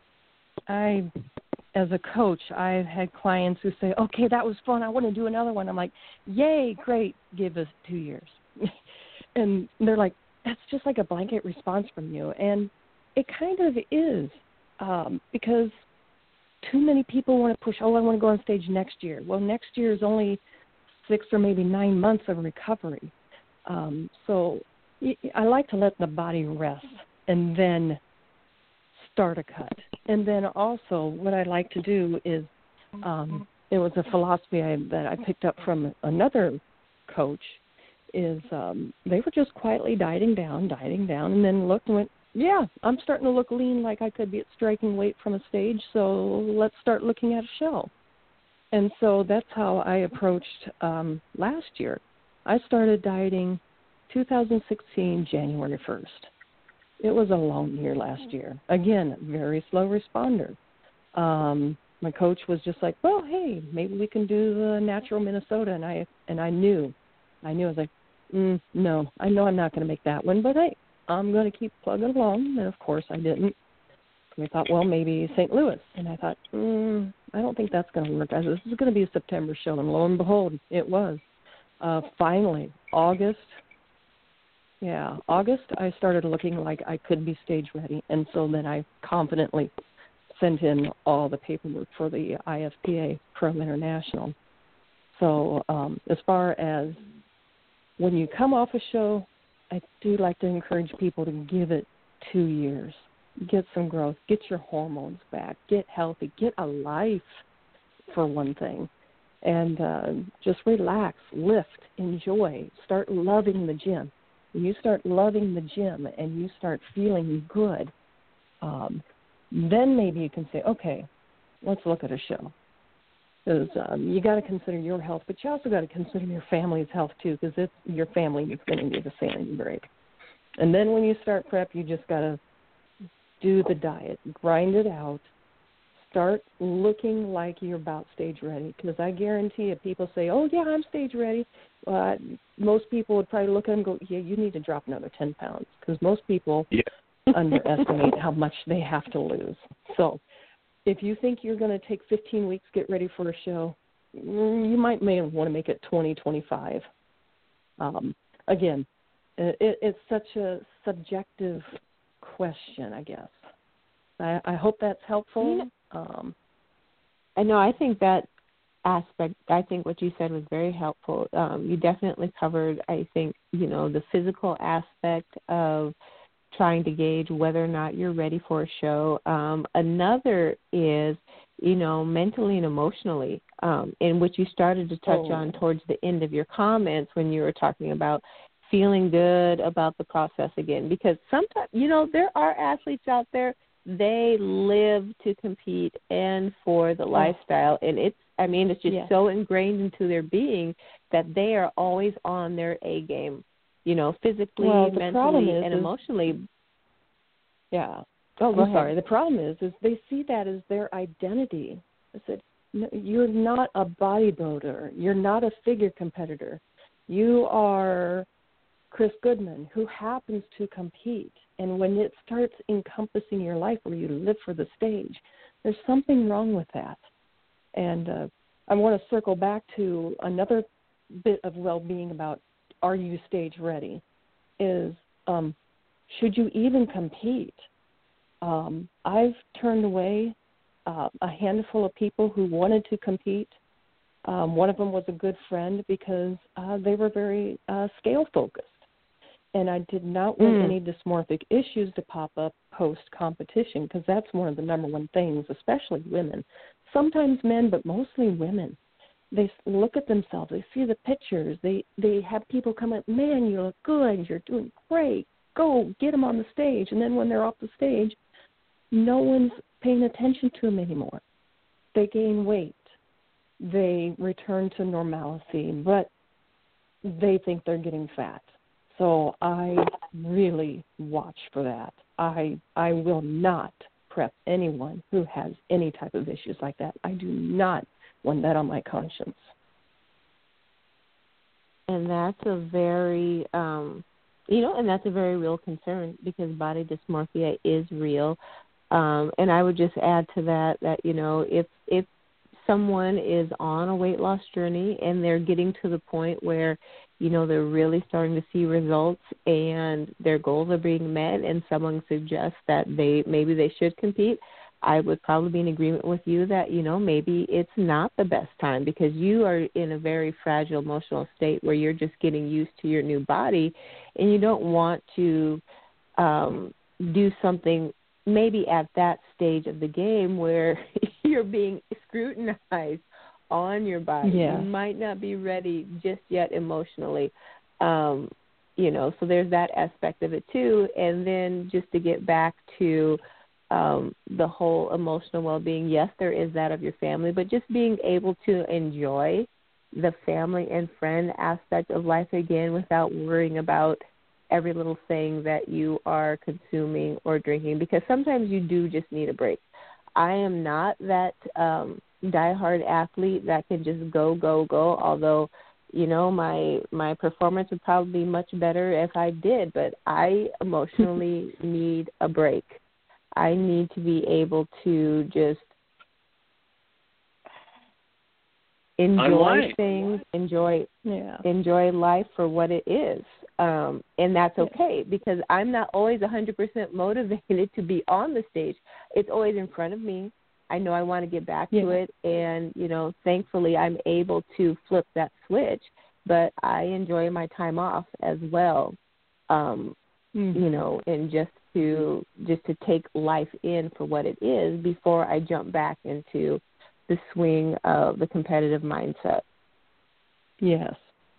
As a coach, I've had clients who say, okay, that was fun. I want to do another one. I'm like, yay, great. Give us 2 years. And they're like, that's just like a blanket response from you. And it kind of is, because too many people want to push, I want to go on stage next year. Well, next year is only 6 or maybe 9 months of recovery. So I like to let the body rest and then start a cut. And then also what I like to do is, it was a philosophy that I picked up from another coach, is they were just quietly dieting down, and then looked and went, yeah, I'm starting to look lean like I could be at striking weight from a stage, so let's start looking at a show. And so that's how I approached last year. I started dieting 2016, January 1st. It was a long year last year. Again, very slow responder. My coach was just like, well, hey, maybe we can do the natural Minnesota. And I knew. I was like, no, I know I'm not going to make that one, but hey, I'm going to keep plugging along. And, of course, I didn't. We thought, well, maybe St. Louis. And I thought, I don't think that's going to work. This is going to be a September show. And lo and behold, it was. Finally, August, I started looking like I could be stage ready. And so then I confidently sent in all the paperwork for the IFPA Pro International. So as far as when you come off a show, I do like to encourage people to give it 2 years. Get some growth. Get your hormones back. Get healthy. Get a life, for one thing. And just relax, lift, enjoy. Start loving the gym. When you start loving the gym and you start feeling good, then maybe you can say, okay, let's look at a show. Because you got to consider your health, but you also got to consider your family's health too, because it's your family that's going to need a sanity break. And then when you start prep, you just got to do the diet, grind it out, start looking like you're about stage ready. Because I guarantee if people say, oh, yeah, I'm stage ready, most people would probably look at them and go, yeah, you need to drop another 10 pounds. Because most people underestimate how much they have to lose. So if you think you're going to take 15 weeks to get ready for a show, you may want to make it 20, 25. Again, it's such a subjective question, I guess. I hope that's helpful. I know. I think that aspect, I think what you said was very helpful. You definitely covered, I think, the physical aspect of trying to gauge whether or not you're ready for a show. Another is, mentally and emotionally, in which you started to touch on towards the end of your comments when you were talking about feeling good about the process again. Because sometimes, there are athletes out there, they live to compete and for the lifestyle. And it's just so ingrained into their being that they are always on their A game, physically, mentally, and emotionally. Yeah. Oh, I'm sorry. The problem is they see that as their identity. I said, no, you're not a bodybuilder. You're not a figure competitor. You are Chris Goodman, who happens to compete. And when it starts encompassing your life where you live for the stage, there's something wrong with that. And I want to circle back to another bit of well-being about are you stage ready is should you even compete? I've turned away a handful of people who wanted to compete. One of them was a good friend because they were very scale-focused. And I did not want any dysmorphic issues to pop up post-competition because that's one of the number one things, especially women. Sometimes men, but mostly women. They look at themselves. They see the pictures. They have people come up, man, you look good. You're doing great. Go get them on the stage. And then when they're off the stage, no one's paying attention to them anymore. They gain weight. They return to normalcy, but they think they're getting fat. So I really watch for that. I will not prep anyone who has any type of issues like that. I do not want that on my conscience. And that's a very, and that's a very real concern because body dysmorphia is real. And I would just add to that, if someone is on a weight loss journey and they're getting to the point where, they're really starting to see results and their goals are being met and someone suggests that maybe they should compete, I would probably be in agreement with you that, maybe it's not the best time because you are in a very fragile emotional state where you're just getting used to your new body and you don't want to do something maybe at that stage of the game where you're being scrutinized on your body. Yeah. You might not be ready just yet emotionally. So there's that aspect of it too. And then just to get back to the whole emotional well-being, yes, there is that of your family, but just being able to enjoy the family and friend aspect of life again without worrying about every little thing that you are consuming or drinking, because sometimes you do just need a break. I am not that diehard athlete that can just go, although, my performance would probably be much better if I did, but I emotionally need a break. I need to be able to just enjoy things, enjoy life for what it is. And that's okay because I'm not always 100% motivated to be on the stage. It's always in front of me. I know I want to get back to it. And, thankfully I'm able to flip that switch, but I enjoy my time off as well. And just to take life in for what it is before I jump back into the swing of the competitive mindset. Yes.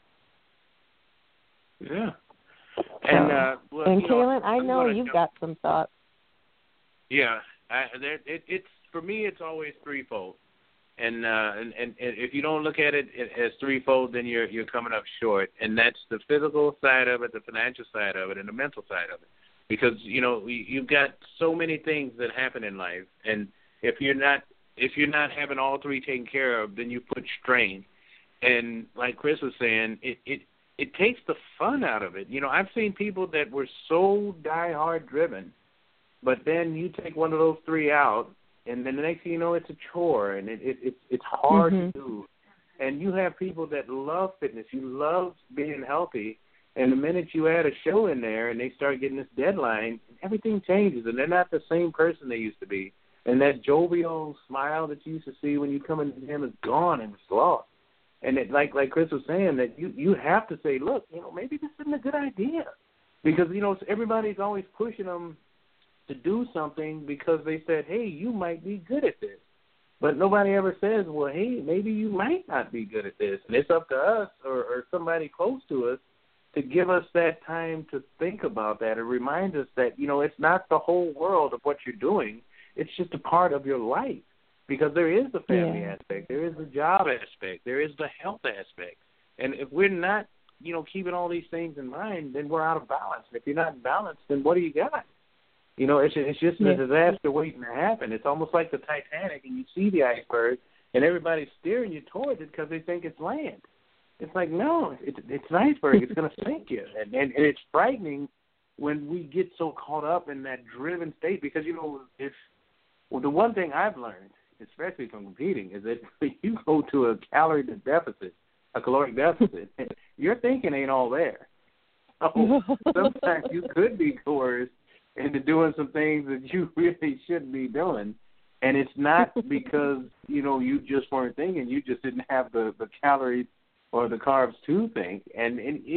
Yeah. And Kaylin, I know you've got some thoughts. Yeah, it's for me. It's always threefold, and if you don't look at it as threefold, then you're coming up short. And that's the physical side of it, the financial side of it, and the mental side of it. because you've got so many things that happen in life, and if you're not having all three taken care of, then you put strain. And like Chris was saying, it takes the fun out of it. I've seen people that were so die-hard driven, but then you take one of those three out, and then the next thing you know, it's a chore, and it's hard to do. And you have people that love fitness, you love being healthy, and the minute you add a show in there and they start getting this deadline, everything changes, and they're not the same person they used to be. And that jovial smile that you used to see when you come into the gym is gone and it's lost. And like Chris was saying, that you have to say, look, maybe this isn't a good idea. Because, everybody's always pushing them to do something because they said, hey, you might be good at this. But nobody ever says, well, hey, maybe you might not be good at this. And it's up to us or somebody close to us to give us that time to think about that and remind us that, it's not the whole world of what you're doing. It's just a part of your life. Because there is the family aspect, there is the job aspect, there is the health aspect. And if we're not, keeping all these things in mind, then we're out of balance. And if you're not balanced, then what do you got? It's just a disaster waiting to happen. It's almost like the Titanic, and you see the iceberg, and everybody's steering you towards it because they think it's land. It's like, no, it's an iceberg. It's going to sink you. And it's frightening when we get so caught up in that driven state because, the one thing I've learned, especially from competing, is that when you go to a caloric deficit, your thinking ain't all there. So sometimes you could be coerced into doing some things that you really shouldn't be doing. And it's not because, you just weren't thinking. You just didn't have the calories or the carbs to think. And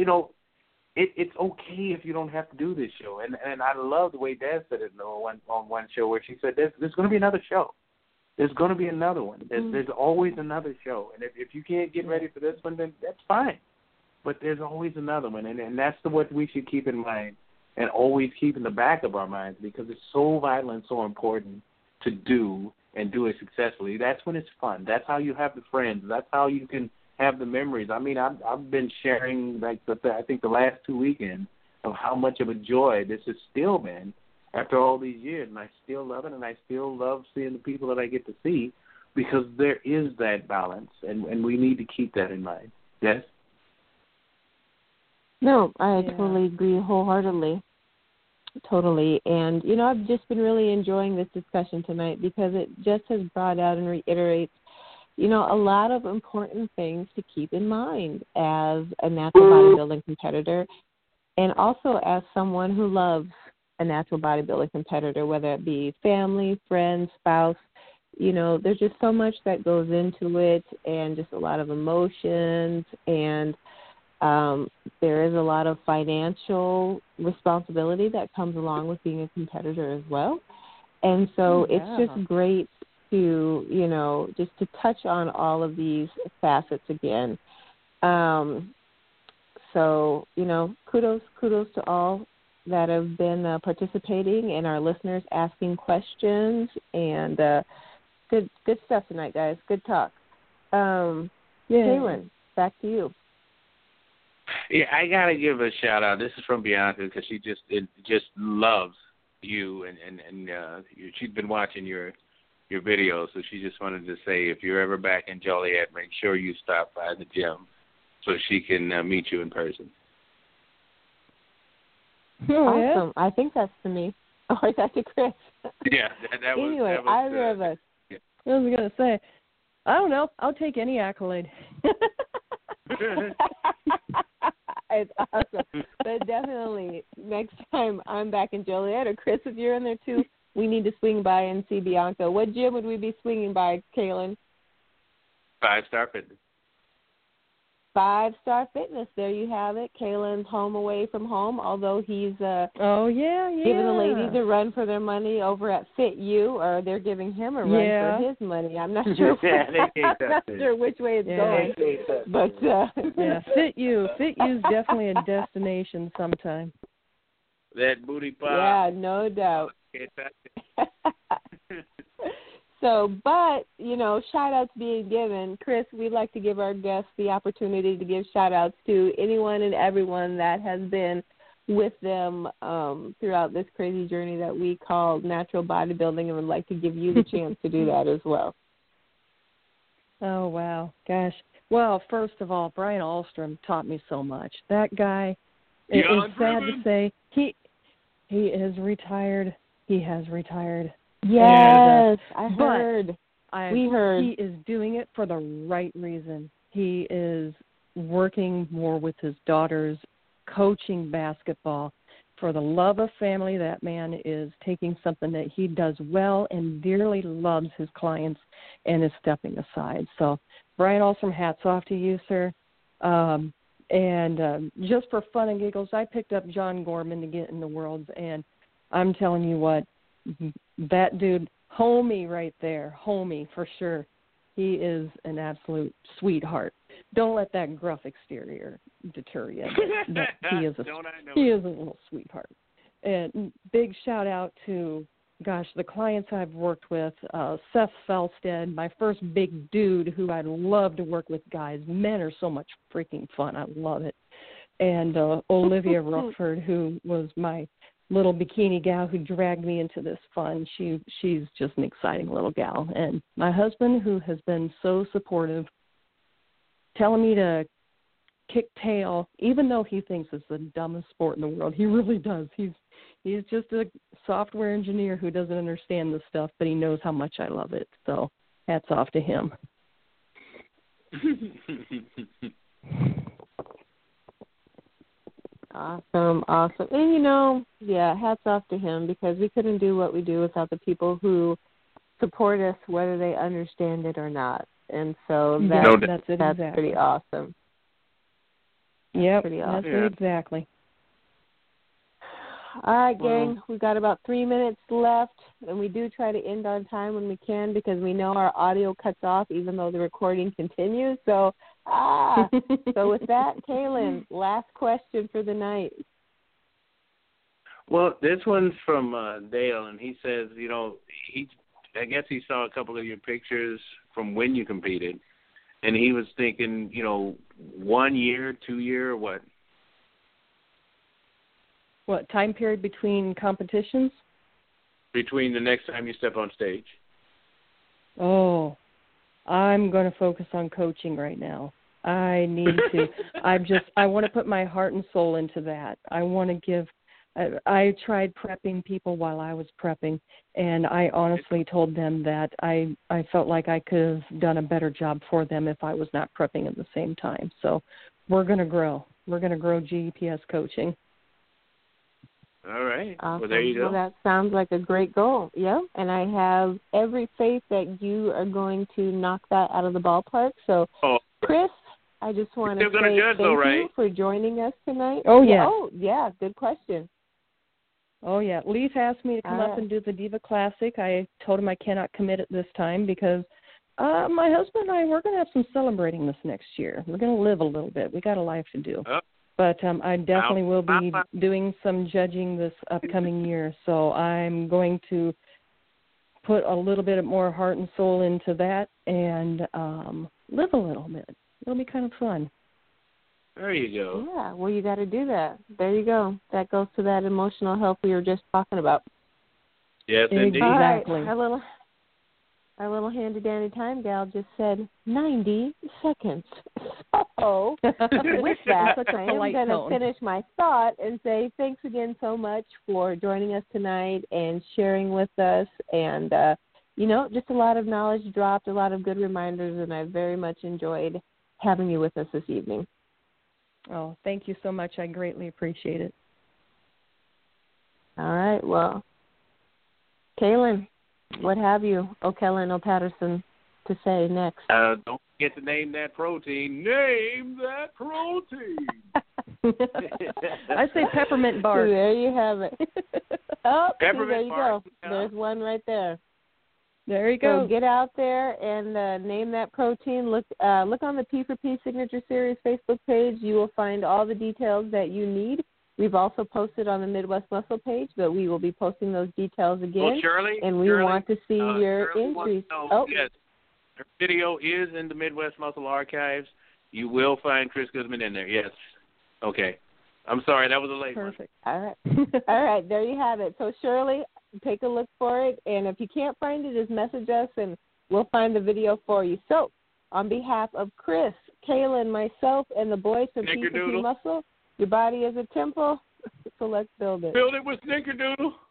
it's okay if you don't have to do this show. And I love the way Dad said it on one show where she said, there's going to be another show. There's going to be another one. There's always another show. And if you can't get ready for this one, then that's fine. But there's always another one. And that's what we should keep in mind and always keep in the back of our minds because it's so vital and so important to do and do it successfully. That's when it's fun. That's how you have the friends. That's how you can have the memories. I mean, I've been sharing, I think the last 2 weekends of how much of a joy this has still been after all these years, and I still love it, and I still love seeing the people that I get to see because there is that balance, and we need to keep that in mind. Yes? No, I totally agree wholeheartedly. Totally. And, I've just been really enjoying this discussion tonight because it just has brought out and reiterates, a lot of important things to keep in mind as a natural bodybuilding competitor and also as someone who loves a natural bodybuilding competitor, whether it be family, friends, spouse. There's just so much that goes into it and just a lot of emotions and there is a lot of financial responsibility that comes along with being a competitor as well. And so it's just great to, just to touch on all of these facets again. So, kudos to all that have been participating and our listeners asking questions. And good stuff tonight, guys. Good talk. Kaylin, back to you. Yeah, I gotta give a shout out. This is from Bianca because she just loves you and she's been watching your videos, so she just wanted to say if you're ever back in Joliet, make sure you stop by the gym so she can meet you in person. Awesome. I think that's to me. Or is that to Chris? Yeah, that was. Anyway, that was, either of us. Yeah. I was going to say, I don't know. I'll take any accolade. It's awesome. But definitely, next time I'm back in Joliet, or Chris, if you're in there too, we need to swing by and see Bianca. What gym would we be swinging by, Kaylin? 5-Star Fitness. 5-Star Fitness. There you have it. Kaylin's home away from home, although he's giving the ladies a run for their money over at Fit You, or they're giving him a run for his money. I'm not sure. I'm not sure which way it's going. But Fit You. Fit You's definitely a destination sometime. That booty pop. Yeah, no doubt. So, but, shout-outs being given, Chris, we'd like to give our guests the opportunity to give shout-outs to anyone and everyone that has been with them throughout this crazy journey that we call natural bodybuilding, and would like to give you the chance to do that as well. Oh, wow. Gosh. Well, first of all, Brian Ahlstrom taught me so much. That guy, it's sad to say, he is retired. He has retired. Yes, and, I heard. We heard. He is doing it for the right reason. He is working more with his daughters, coaching basketball. For the love of family, that man is taking something that he does well and dearly loves his clients and is stepping aside. So, Brian Ahlstrom, hats off to you, sir. And just for fun and giggles, I picked up John Gorman to get in the Worlds, and I'm telling you what, that dude, homie right there, homie for sure. He is an absolute sweetheart. Don't let that gruff exterior deter you. He is a little sweetheart. And big shout out to, the clients I've worked with, Seth Felstead, my first big dude who I love to work with guys. Men are so much freaking fun. I love it. And Olivia Rookford, who was my little bikini gal who dragged me into this fun. She's just an exciting little gal. And my husband, who has been so supportive, telling me to kick tail, even though he thinks it's the dumbest sport in the world. He really does. He's just a software engineer who doesn't understand the stuff, but he knows how much I love it. So hats off to him. Awesome. And, hats off to him, because we couldn't do what we do without the people who support us, whether they understand it or not. And so that's exactly. pretty awesome. Yep, pretty awesome. That's it exactly. All right, gang, we've got about 3 minutes left, and we do try to end on time when we can, because we know our audio cuts off even though the recording continues. So with that, Kaylin, last question for the night. Well, this one's from Dale, and he says, I guess he saw a couple of your pictures from when you competed, and he was thinking, 1 year, 2 year, or what? What, time period between competitions? Between the next time you step on stage. Oh, I'm going to focus on coaching right now. I need to. I want to put my heart and soul into that. I want to give. I tried prepping people while I was prepping, and I honestly told them that I felt like I could have done a better job for them if I was not prepping at the same time. So we're going to grow. We're going to grow GEPS coaching. All right. Awesome. Well, there you go. Well, that sounds like a great goal. Yep. And I have every faith that you are going to knock that out of the ballpark. So, Chris, I just want to say thank you for joining us tonight. Oh, yeah. Oh, yeah. Good question. Oh, yeah. Leaf asked me to come up and do the Diva Classic. I told him I cannot commit at this time because my husband and I, we're going to have some celebrating this next year. We're going to live a little bit. We got a life to do. Oh. But I definitely will be doing some judging this upcoming year. So I'm going to put a little bit more heart and soul into that and live a little bit. It'll be kind of fun. There you go. Yeah, well, you got to do that. There you go. That goes to that emotional health we were just talking about. Yes, indeed. Exactly. Right, our little handy-dandy time gal just said 90 seconds. So, with that, I am going to finish my thought and say thanks again so much for joining us tonight and sharing with us. And, just a lot of knowledge dropped, a lot of good reminders, and I very much enjoyed having you with us this evening. Oh, thank you so much. I greatly appreciate it. All right. Well, Kaylin, what have you, O'Kellen, O'Patterson, to say next? Don't forget to name that protein. Name that protein. I say peppermint bark. There you have it. Oh, peppermint there you bark. go. There's one right there. There you go. So get out there and name that protein. Look on the P4P Signature Series Facebook page. You will find all the details that you need. We've also posted on the Midwest Muscle page, but we will be posting those details again. Well, Shirley, and we want to see your entries. Yes, her video is in the Midwest Muscle archives. You will find Chris Guzman in there. Yes. Okay. I'm sorry, that was a late Perfect. All right. All right, there you have it. So, Shirley, take a look for it. And if you can't find it, just message us, and we'll find the video for you. So, on behalf of Chris, Kaylin, myself, and the boys from P4P Muscle, your body is a temple, so let's build it. Build it with Snickerdoodle.